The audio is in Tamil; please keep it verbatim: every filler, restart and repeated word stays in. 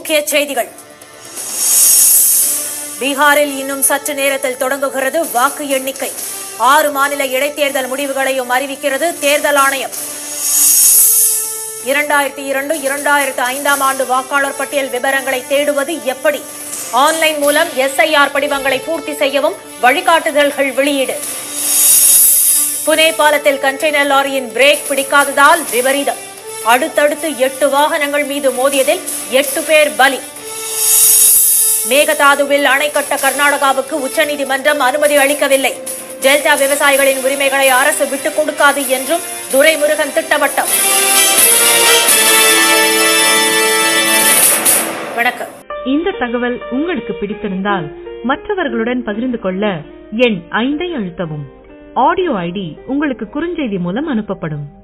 முக்கிய செய்திகள். பீகாரில் இன்னும் சற்று நேரத்தில் தொடங்குகிறது வாக்கு எண்ணிக்கை. ஆறு மாநில இடைத்தேர்தல் முடிவுகளையும் அறிவிக்கிறது தேர்தல் ஆணையம். இரண்டாயிரத்தி இரண்டு இரண்டாயிரத்து ஐந்தாம் ஆண்டு வாக்காளர் பட்டியல் விவரங்களை தேடுவது எப்படி? ஆன்லைன் மூலம் எஸ்ஐஆர் படிவங்களை பூர்த்தி செய்யவும் வழிகாட்டுதல்கள் வெளியீடு. புனே பாலத்தில் கண்டெய்னர் லாரியின் பிரேக் பிடிக்காததால் விபரீதம். அடுத்தடுத்து எட்டு வாகனங்கள் மீது மோதியதில் எட்டு பேர் பலி. மேகதாதுவில் அணை கட்ட கர்நாடகாவுக்கு உச்சநீதிமன்றம் அனுமதி அளிக்கவில்லை. டெல்டா விவசாயிகளின் உரிமைகளை அரசு விட்டுக் கொடுக்காது என்றும் துரைமுருகன் திட்டவட்டம். வணக்கம். இந்த தகவல் உங்களுக்கு பிடித்திருந்தால் மற்றவர்களுடன் பகிர்ந்து கொள்ள எண் ஐந்தை அழுத்தவும். ஆடியோ ஐடி உங்களுக்கு குறுஞ்செய்தி மூலம் அனுப்பப்படும்.